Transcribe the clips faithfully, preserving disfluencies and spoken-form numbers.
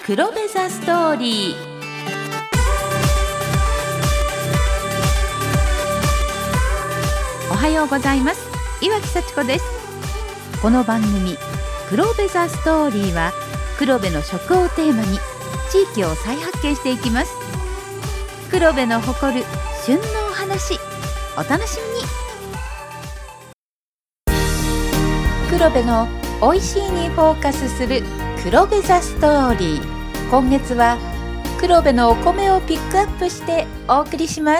黒部ザストーリー。おはようございます。岩木幸子です。この番組黒部ザストーリーは黒部の食をテーマに地域を再発見していきます。黒部の誇る旬のお話、お楽しみに。黒部の美味しいにフォーカスする黒部ザストーリー。今月は黒部のお米をピックアップしてお送りします。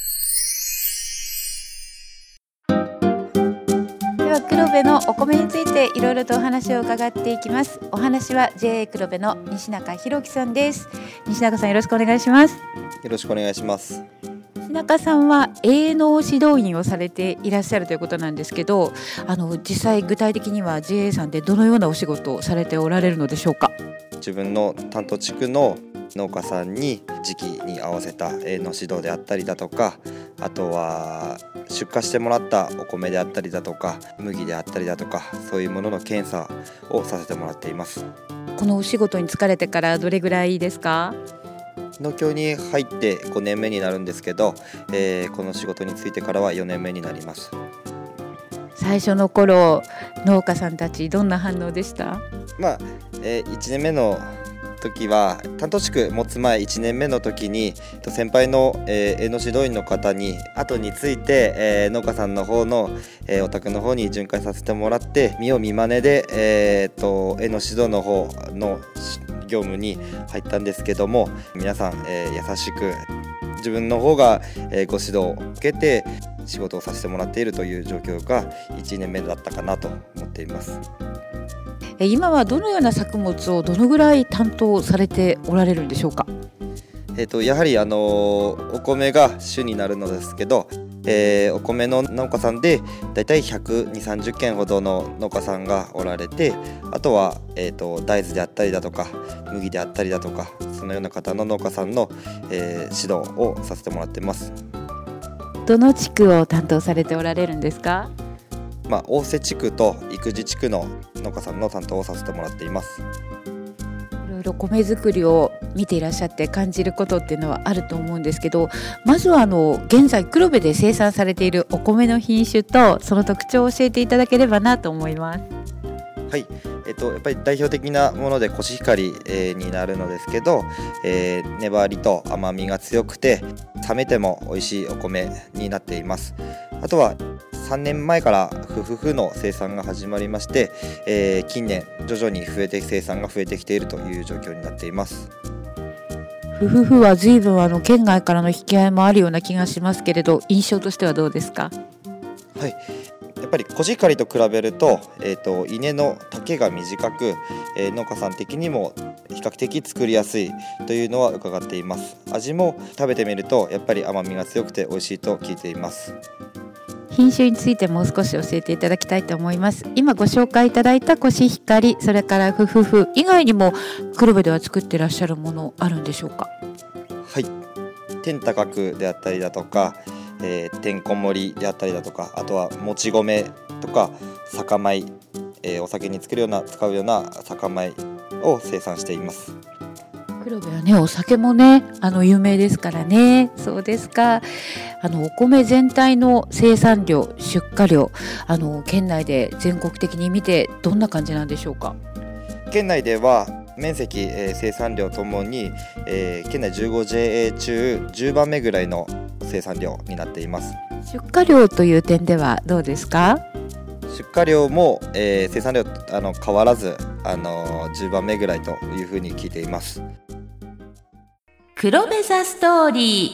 では黒部のお米についていろいろとお話を伺っていきます。お話は ジェーエー 黒部の西中弘樹さんです。西中さん、よろしくお願いします。 よろしくお願いします。 西中さんは営農指導員をされていらっしゃるということなんですけど、あの実際具体的には ジェーエー さんでどのようなお仕事をされておられるのでしょうか。 自分の担当地区の農家さんに時期に合わせた営農指導であったりだとか、あとは出荷してもらったお米であったりだとか麦であったりだとか、そういうものの検査をさせてもらっています。 このお仕事に就かれてからどれぐらいですか？ 農協に入ってごねんめになるんですけど、えー、この仕事に就いてからはよねんめになります。 最初の頃農家さんたちどんな反応でした？ まあえー、いちねんめの時は担当地区持つ前いちねんめの時に先輩の営農指導員の方に後について、えー、農家さんの方の、えー、お宅の方に巡回させてもらって見よう見まねで、えー、と営農指導の方の業務に入ったんですけども、皆さん、えー、優しく自分の方が、えー、ご指導を受けて仕事をさせてもらっているという状況がいちねんめだったかなと思っています。 今はどのような作物をどのぐらい担当されておられるんでしょうか？ えー、とやはり、あのー、お米が主になるのですけど、えー、お米の農家さんでだいたいひゃくにじゅう、さんじゅっけんほどの農家さんがおられて、あとは、えー、と大豆であったりだとか麦であったりだとか、そのような方の農家さんの、えー、指導をさせてもらっています。 どの地区を担当されておられるんですか？ まあ、大瀬地区と生地地区の農家さんの担当をさせてもらっています。 いろいろ米作りを見ていらっしゃって感じることっていうのはあると思うんですけど、まずはあの現在黒部で生産されているお米の品種とその特徴を教えていただければなと思います。 はい、えっと、やっぱり代表的なものでコシヒカリ、えー、になるのですけど、えー、粘りと甘みが強くて冷めても美味しいお米になっています。あとはさんねんまえからフフフの生産が始まりまして、えー、近年徐々に増えて生産が増えてきているという状況になっています。 フフフは随分あの県外からの引き合いもあるような気がしますけれど、印象としてはどうですか？ はい、やっぱりコシヒカリと比べると、えーと、稲の丈が短く、えー、農家さん的にも比較的作りやすいというのは伺っています。味も食べてみるとやっぱり甘みが強くて美味しいと聞いています。 品種についてもう少し教えていただきたいと思います。今ご紹介いただいたコシヒカリ、それからフフフ以外にも黒部では作っていらっしゃるものあるんでしょうか？ はい、天高くであったりだとか、えー、てんこ盛りであったりだとか、あとはもち米とか酒米、えー、お酒に作るような使うような酒米を生産しています。 黒部はね、お酒もねあの有名ですからね。そうですか。あのお米全体の生産量、出荷量、あの県内で全国的に見てどんな感じなんでしょうか？ 県内では面積、えー、生産量ともに、えー、県内 じゅうごジェーエー 中じゅうばんめぐらいの生産量になっています。 出荷量という点ではどうですか？ 出荷量も、えー、生産量あの変わらず、あのー、じゅうばんめぐらいというふうに聞いています。 黒部ザストーリ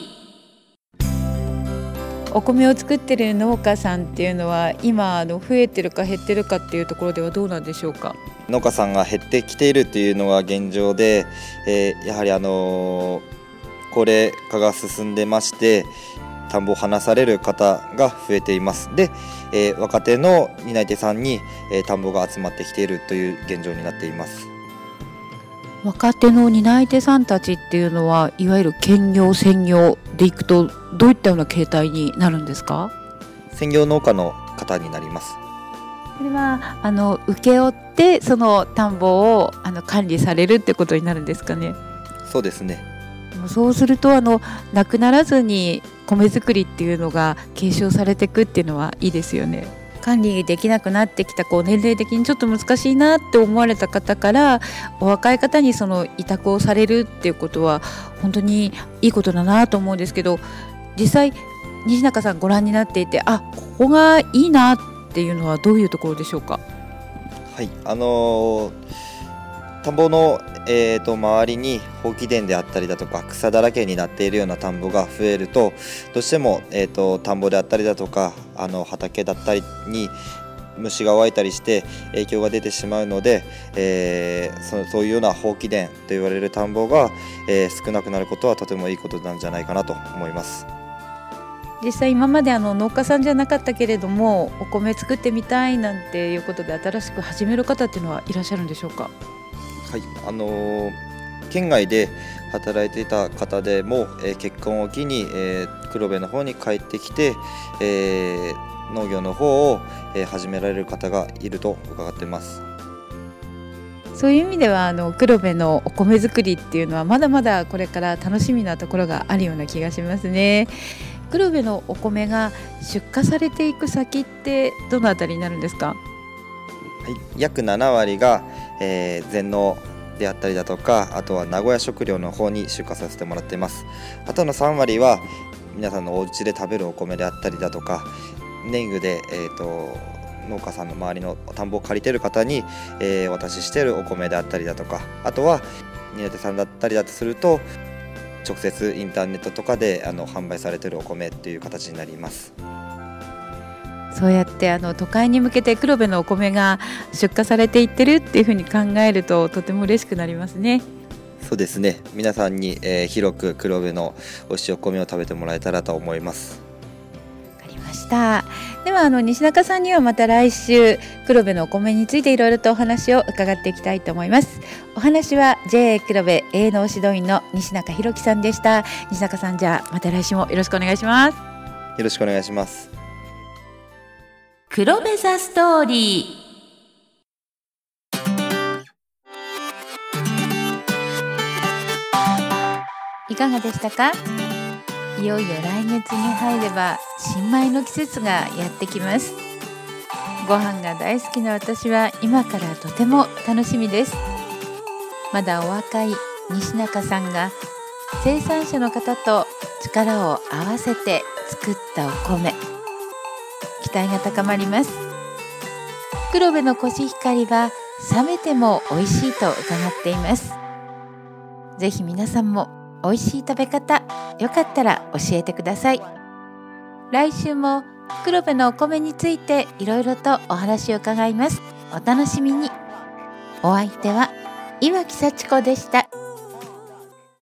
ー。お米を作っている農家さんっていうのは今あの増えてるか減ってるかっていうところではどうなんでしょうか？ 農家さんが減ってきているというのが現状で、えー、やはり、あのー、高齢化が進んでまして、田んぼを離される方が増えています。で、えー、若手の担い手さんに、えー、田んぼが集まってきているという現状になっています。 若手の担い手さんたちっていうのはいわゆる兼業専業でいくとどういったような形態になるんですか？ 専業農家の方になります。 これはあの請け負ってその田んぼをあの管理されるってことになるんですかね。 そうですね。 そうするとあのなくならずに米作りっていうのが継承されていくっていうのはいいですよね。管理できなくなってきたこう年齢的にちょっと難しいなって思われた方からお若い方にその委託をされるっていうことは本当にいいことだなと思うんですけど、実際西中さんご覧になっていて、あ、ここがいいなっていうのはどういうところでしょうか。 はい、あのー、田んぼの、えー、と周りに放棄田であったりだとか草だらけになっているような田んぼが増えると、どうしても、えー、と田んぼであったりだとかあの畑だったりに虫が湧いたりして影響が出てしまうので、えー、そ, そういうような放棄田と言われる田んぼが、えー、少なくなることはとてもいいことなんじゃないかなと思います。 実際今まであの農家さんじゃなかったけれどもお米作ってみたいなんていうことで新しく始める方っていうのはいらっしゃるんでしょうか。 はい、あのー、県外で働いていた方でも、えー、結婚を機に、えー、黒部の方に帰ってきて、えー、農業の方を、えー、始められる方がいると伺っています。 そういう意味ではあの黒部のお米作りっていうのはまだまだこれから楽しみなところがあるような気がしますね。黒部のお米が出荷されていく先ってどのあたりになるんですか。 はい、約ななわりが、えー、全農であったりだとか、あとは名古屋食料の方に出荷させてもらっています。あとのさんわりは皆さんのお家で食べるお米であったりだとか、年貢で、えー、と農家さんの周りの田んぼを借りている方に、えー、お渡ししているお米であったりだとか、あとは新手さんだったりだとすると直接インターネットとかであの販売されているお米という形になります。 そうやってあの都会に向けて黒部のお米が出荷されていってるっていうふうに考えるととても嬉しくなりますね。 そうですね。皆さんに、えー、広く黒部の美味しいお米を食べてもらえたらと思います。 わかりました。ではあの西中さんにはまた来週黒部のお米についていろいろとお話を伺っていきたいと思います。お話は ジェイエー 黒部営農指導員の西中弘樹さんでした。西中さん、じゃあまた来週もよろしくお願いします。 よろしくお願いします。 黒部ザストーリー。いかがでしたか。いよいよ来月に入れば新米の季節がやってきます。ご飯が大好きな私は今からとても楽しみです。まだお若い西中さんが生産者の方と力を合わせて作ったお米、期待が高まります。黒部のコシヒカリは冷めても美味しいと伺っています。ぜひ皆さんも美味しい食べ方よかったら教えてください。来週も黒部のお米についていろいろとお話を伺います。お楽しみに。お相手は岩木幸子でした。